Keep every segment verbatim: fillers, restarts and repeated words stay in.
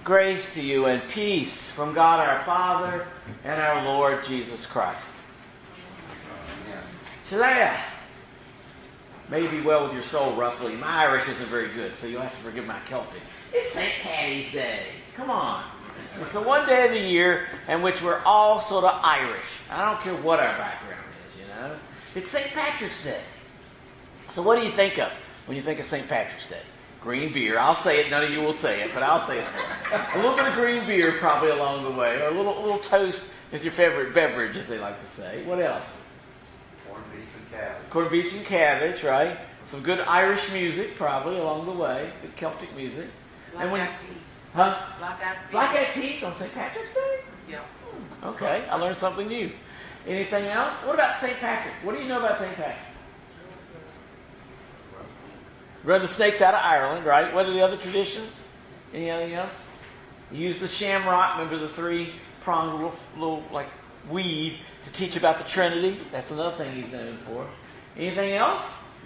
Grace to you and peace from God our Father and our Lord Jesus Christ. Shalaya. May you be well with your soul, roughly. My Irish isn't very good, so you'll have to forgive my Celtic. It's Saint Paddy's Day. Come on. It's the one day of the year in which we're all sort of Irish. I don't care what our background is, you know. It's Saint Patrick's Day. So what do you think of when you think of Saint Patrick's Day? Green beer. I'll say it. None of you will say it, but I'll say it. A little bit of green beer probably along the way, or a little, little toast with your favorite beverage, as they like to say. What else? Corned beef and cabbage. Corned beef and cabbage, right? Some good Irish music probably along the way. Good Celtic music. Black and when, eyed peas. Huh? Black eyed peas. Black eyed peas on Saint Patrick's Day? Yeah. Hmm, okay, I learned something new. Anything else? What about Saint Patrick? What do you know about Saint Patrick? Run the snakes out of Ireland, right? What are the other traditions? Anything else? You use the shamrock, remember the three-pronged little, little like weed to teach about the Trinity. That's another thing he's known for. Anything else?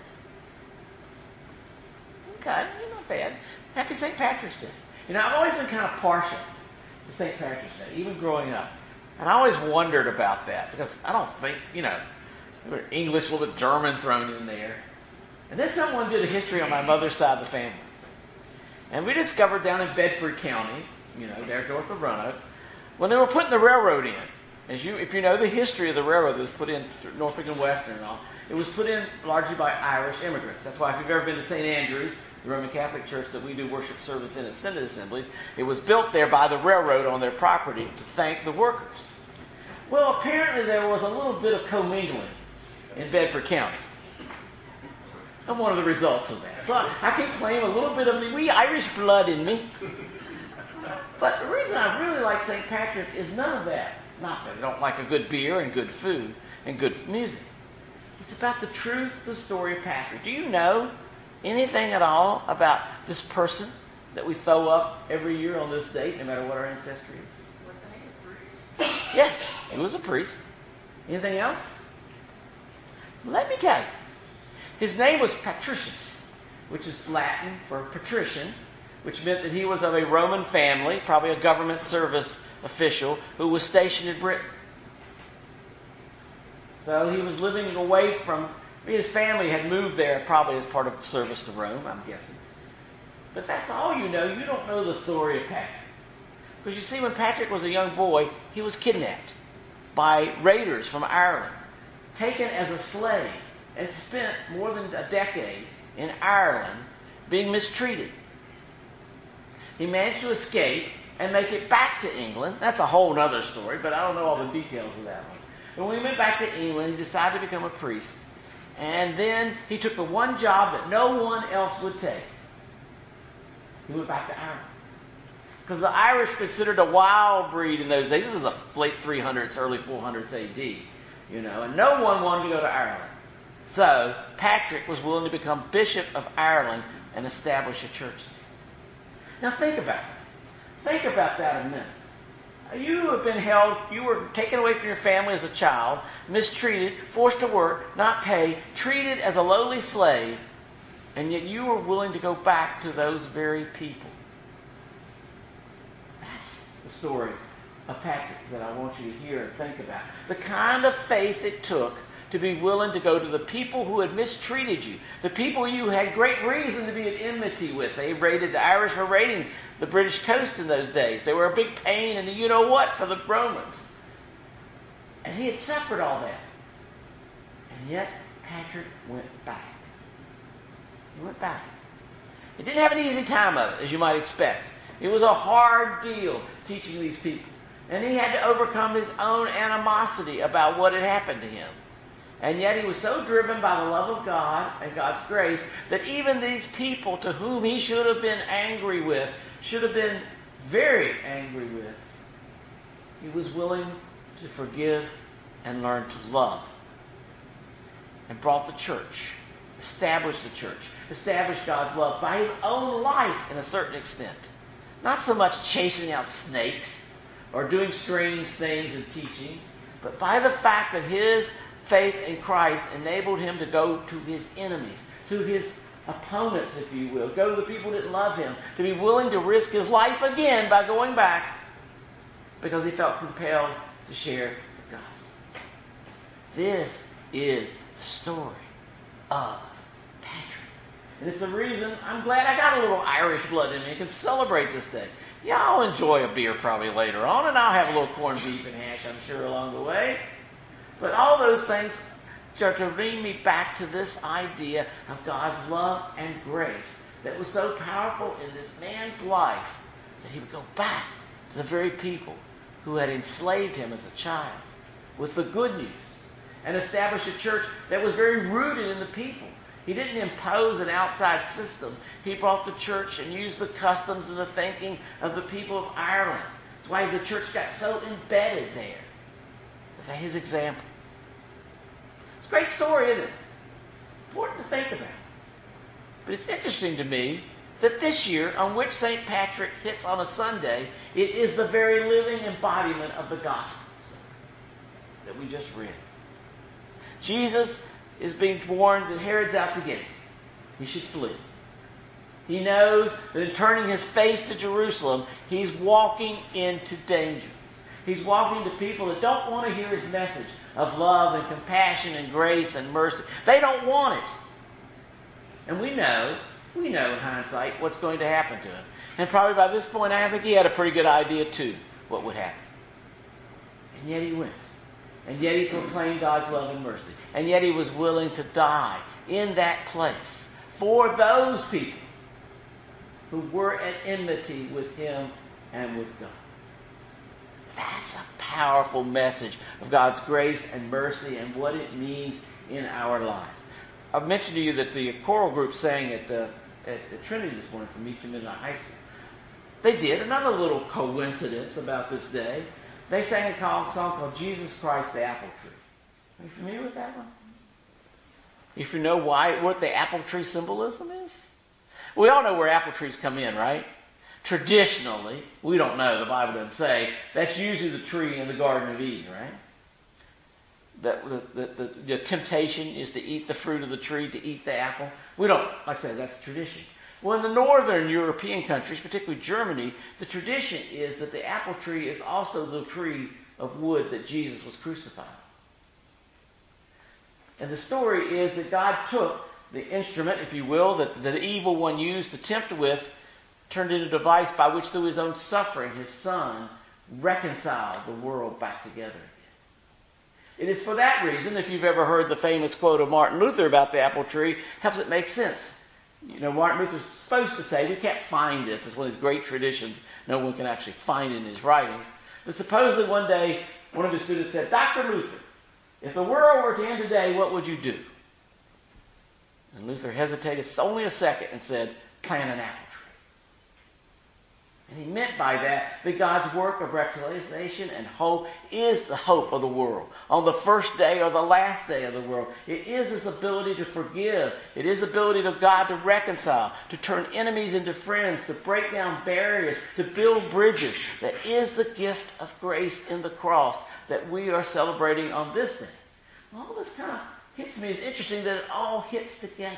Okay, you're not bad. Happy Saint Patrick's Day. You know, I've always been kind of partial to Saint Patrick's Day, even growing up. And I always wondered about that because I don't think, you know, there were English, a little bit German thrown in there. And then someone did a history on my mother's side of the family. And we discovered down in Bedford County, you know, there north of Roanoke, when they were putting the railroad in, as you, if you know the history of the railroad that was put in Norfolk and Western and all, it was put in largely by Irish immigrants. That's why if you've ever been to Saint Andrews, the Roman Catholic Church that we do worship service in at Synod Assemblies, it was built there by the railroad on their property to thank the workers. Well, apparently there was a little bit of commingling in Bedford County. I'm one of the results of that. So I, I can claim a little bit of the wee Irish blood in me. But the reason I really like Saint Patrick is none of that. Not that I don't like a good beer and good food and good music. It's about the truth of the story of Patrick. Do you know anything at all about this person that we throw up every year on this date, no matter what our ancestry is? What's the name of Bruce? Yes, he was a priest. Anything else? Let me tell you. His name was Patricius, which is Latin for patrician, which meant that he was of a Roman family, probably a government service official, who was stationed in Britain. So he was living away from, his family had moved there probably as part of service to Rome, I'm guessing. But that's all you know. You don't know the story of Patrick. Because you see, when Patrick was a young boy, he was kidnapped by raiders from Ireland, taken as a slave, and spent more than a decade in Ireland being mistreated. He managed to escape and make it back to England. That's a whole other story, but I don't know all the details of that one. But when he went back to England, he decided to become a priest. And then he took the one job that no one else would take. He went back to Ireland. Because the Irish considered a wild breed in those days. This is the late three hundreds, early four hundreds A D. You know, and no one wanted to go to Ireland. So Patrick was willing to become Bishop of Ireland and establish a church. Now think about that. Think about that a minute. You have been held, you were taken away from your family as a child, mistreated, forced to work, not paid, treated as a lowly slave, and yet you were willing to go back to those very people. That's the story of Patrick that I want you to hear and think about. The kind of faith it took to be willing to go to the people who had mistreated you, the people you had great reason to be at enmity with. They raided, the Irish were raiding the British coast in those days. They were a big pain in the you-know-what for the Romans. And he had suffered all that. And yet, Patrick went back. He went back. He didn't have an easy time of it, as you might expect. It was a hard deal teaching these people. And he had to overcome his own animosity about what had happened to him. And yet he was so driven by the love of God and God's grace that even these people to whom he should have been angry with, should have been very angry with, he was willing to forgive and learn to love. And brought the church, established the church, established God's love by his own life in a certain extent. Not so much chasing out snakes or doing strange things and teaching, but by the fact that his faith in Christ enabled him to go to his enemies, to his opponents, if you will, go to the people who didn't love him, to be willing to risk his life again by going back because he felt compelled to share the gospel. This is the story of Patrick. And it's the reason I'm glad I got a little Irish blood in me and can celebrate this day. Yeah, I'll enjoy a beer probably later on, and I'll have a little corned beef and hash, I'm sure, along the way. But all those things start to bring me back to this idea of God's love and grace that was so powerful in this man's life that he would go back to the very people who had enslaved him as a child with the good news and establish a church that was very rooted in the people. He didn't impose an outside system. He brought the church and used the customs and the thinking of the people of Ireland. That's why the church got so embedded there. With his example. It's a great story, isn't it? Important to think about. But it's interesting to me that this year, on which Saint Patrick hits on a Sunday, it is the very living embodiment of the gospel that we just read. Jesus is being warned that Herod's out to get him. He should flee. He knows that in turning his face to Jerusalem, he's walking into danger. He's walking to people that don't want to hear his message of love and compassion and grace and mercy. They don't want it. And we know, we know in hindsight what's going to happen to him. And probably by this point, I think he had a pretty good idea too what would happen. And yet he went. And yet he proclaimed God's love and mercy. And yet he was willing to die in that place for those people who were at enmity with him and with God. That's a powerful message of God's grace and mercy and what it means in our lives. I've mentioned to you that the choral group sang at the, at the Trinity this morning from Eastern Midnight High School. They did. Another little coincidence about this day. They sang a song called Jesus Christ the Apple Tree. Are you familiar with that one? If you know why, what the apple tree symbolism is? We all know where apple trees come in, right? Traditionally, we don't know, the Bible doesn't say, that's usually the tree in the Garden of Eden, right? That the, the, the, the temptation is to eat the fruit of the tree, to eat the apple. We don't, like I said, that's tradition. Well, in the northern European countries, particularly Germany, the tradition is that the apple tree is also the tree of wood that Jesus was crucified. And the story is that God took the instrument, if you will, that the evil one used to tempt with, turned into a device by which through his own suffering, his son reconciled the world back together again. It is for that reason, if you've ever heard the famous quote of Martin Luther about the apple tree, helps it make sense. You know, Martin Luther's supposed to say, we can't find this. It's one of his great traditions no one can actually find in his writings. But supposedly one day, one of his students said, Doctor Luther, if the world were to end today, what would you do? And Luther hesitated only a second and said, plant an apple tree. And he meant by that that God's work of reconciliation and hope is the hope of the world. On the first day or the last day of the world, it is this ability to forgive. It is the ability of God to reconcile, to turn enemies into friends, to break down barriers, to build bridges. That is the gift of grace in the cross that we are celebrating on this day. All this kind of hits me. It's interesting that it all hits together.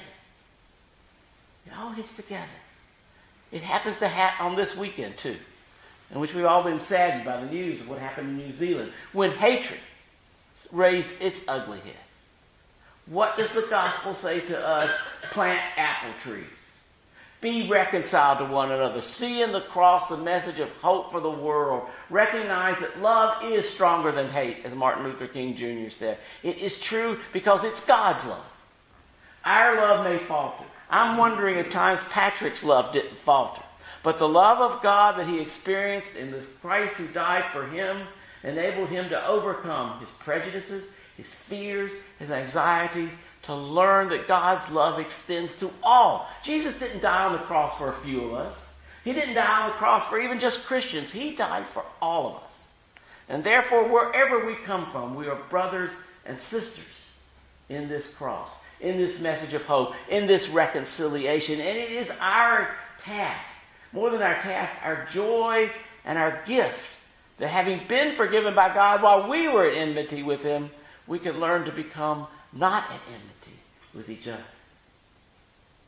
It all hits together. It happens to happen on this weekend, too, in which we've all been saddened by the news of what happened in New Zealand, when hatred raised its ugly head. What does the gospel say to us? Plant apple trees. Be reconciled to one another. See in the cross the message of hope for the world. Recognize that love is stronger than hate, as Martin Luther King Junior said. It is true because it's God's love. Our love may falter. I'm wondering at times Patrick's love didn't falter. But the love of God that he experienced in this Christ who died for him enabled him to overcome his prejudices, his fears, his anxieties, to learn that God's love extends to all. Jesus didn't die on the cross for a few of us. He didn't die on the cross for even just Christians. He died for all of us. And therefore, wherever we come from, we are brothers and sisters in this cross, in this message of hope, in this reconciliation. And it is our task, more than our task, our joy and our gift, that having been forgiven by God while we were at enmity with him, we can learn to become not at enmity with each other.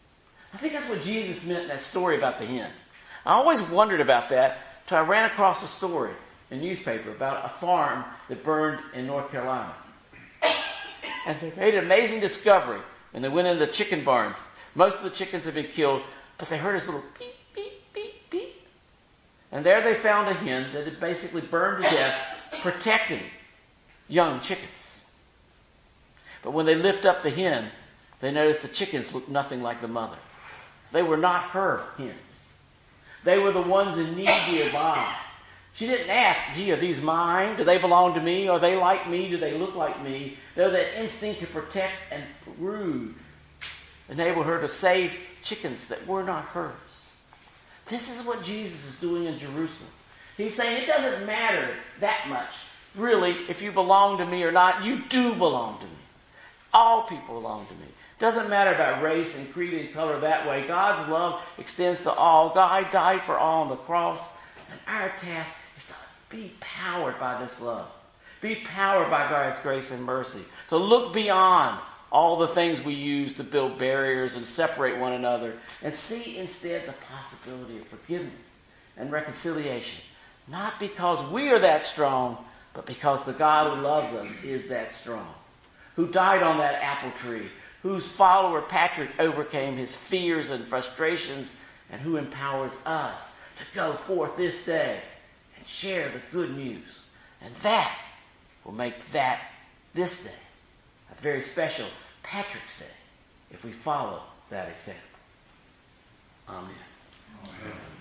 I think that's what Jesus meant in that story about the hen. I always wondered about that until I ran across a story in a newspaper about a farm that burned in North Carolina. And they made an amazing discovery. And they went into the chicken barns. Most of the chickens had been killed, but they heard this little beep, beep, beep, beep. And there they found a hen that had basically burned to death, protecting young chickens. But when they lift up the hen, they noticed the chickens looked nothing like the mother. They were not her hens. They were the ones in need nearby. She didn't ask, gee, are these mine? Do they belong to me? Are they like me? Do they look like me? They're that instinct to protect and brood enabled her to save chickens that were not hers. This is what Jesus is doing in Jerusalem. He's saying it doesn't matter that much, really, if you belong to me or not. You do belong to me. All people belong to me. It doesn't matter about race and creed and color that way. God's love extends to all. God died for all on the cross. And our task is to be powered by this love. Be powered by God's grace and mercy. To look beyond all the things we use to build barriers and separate one another. And see instead the possibility of forgiveness and reconciliation. Not because we are that strong, but because the God who loves us is that strong. Who died on that apple tree. Whose follower Patrick overcame his fears and frustrations. And who empowers us to go forth this day and share the good news. And that will make that, this day, a very special Patrick's Day if we follow that example. Amen. Amen.